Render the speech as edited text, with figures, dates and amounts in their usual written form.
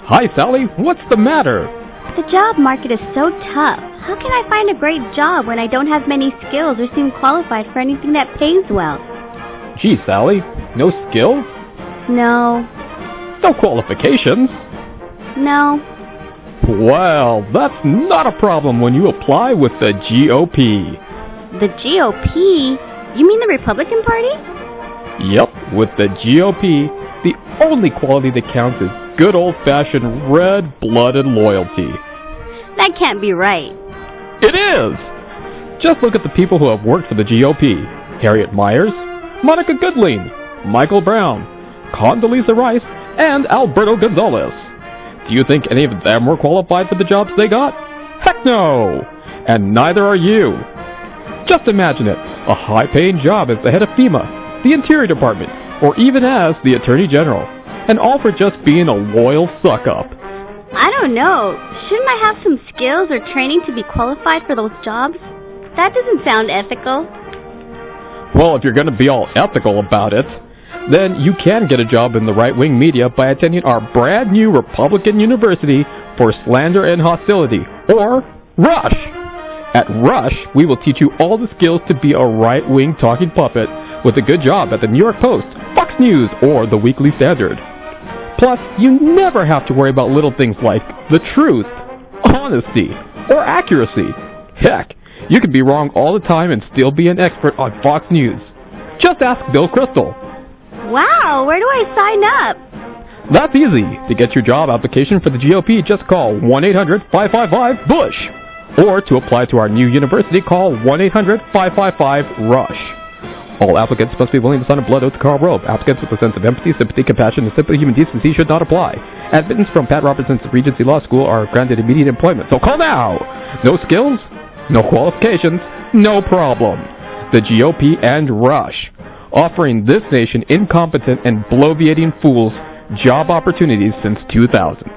Hi, Sally. What's the matter? The job market is so tough. How can I find a great job when I don't have many skills or seem qualified for anything that pays well? Gee, Sally. No skills? No. No qualifications? No. Well, that's not a problem when you apply with the GOP. The GOP? You mean the Republican Party? Yep, with the GOP, the only quality that counts is good old-fashioned red-blooded loyalty. That can't be right. It is! Just look at the people who have worked for the GOP. Harriet Miers, Monica Goodling, Michael Brown, Condoleezza Rice, and Alberto Gonzalez. Do you think any of them were qualified for the jobs they got? Heck no! And neither are you. Just imagine it, a high-paying job as the head of FEMA, the Interior Department, or even as the Attorney General, and all for just being a loyal suck-up. I don't know. Shouldn't I have some skills or training to be qualified for those jobs? That doesn't sound ethical. Well, if you're going to be all ethical about it, then you can get a job in the right-wing media by attending our brand new Republican University for Slander and Hostility, or RUSH. At RUSH, we will teach you all the skills to be a right-wing talking puppet with a good job at the New York Post, Fox News, or the Weekly Standard. Plus, you never have to worry about little things like the truth, honesty, or accuracy. Heck, you can be wrong all the time and still be an expert on Fox News. Just ask Bill Kristol. Wow, where do I sign up? That's easy. To get your job application for the GOP, just call 1-800-555-BUSH. Or to apply to our new university, call 1-800-555-RUSH. All applicants must be willing to sign a blood oath to Karl Rove. Applicants with a sense of empathy, sympathy, compassion, and simple human decency should not apply. Admittance from Pat Robertson's Regency Law School are granted immediate employment. So call now! No skills? No qualifications? No problem. The GOP and RUSH, offering this nation incompetent and bloviating fools job opportunities since 2000.